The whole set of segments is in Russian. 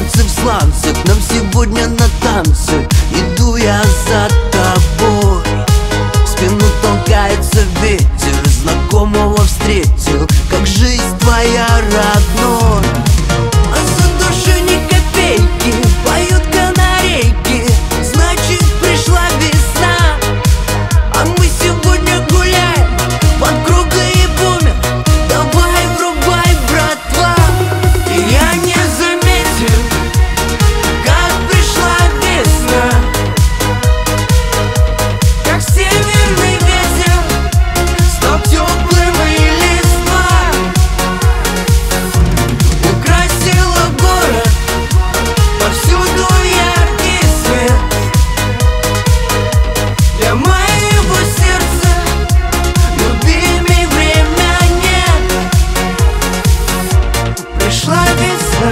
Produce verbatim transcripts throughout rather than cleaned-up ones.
солнце в сланцах, нам сегодня на танцы. Иду я за тобой, в спину толкается ветер, знакомого встретил, как жизнь твоя родной. А за душу ни копейки, поют канарейки, значит пришла весна. А мы сегодня гуляем под кругой и бумер, давай врубай, братва. И я не заметил, как пришла весна, как северный ветер стал теплым и листва украсила город, повсюду яркий свет. Для моего сердца любимей время нет. Пришла весна.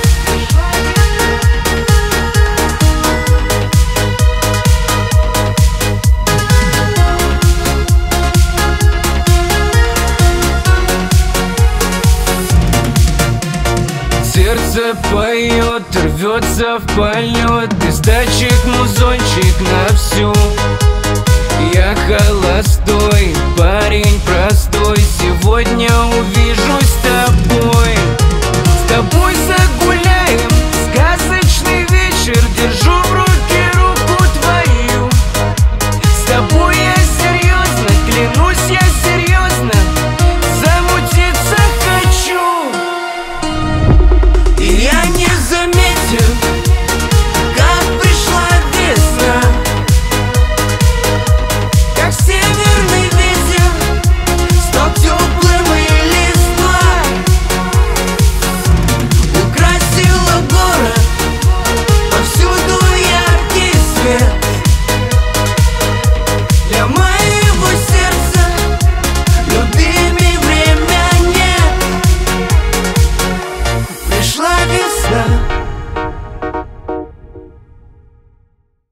Сердце поет, рвется в полет, из датчик музончик на всю. Я холостой, парень простой, сегодня увижусь с тобой. С тобой за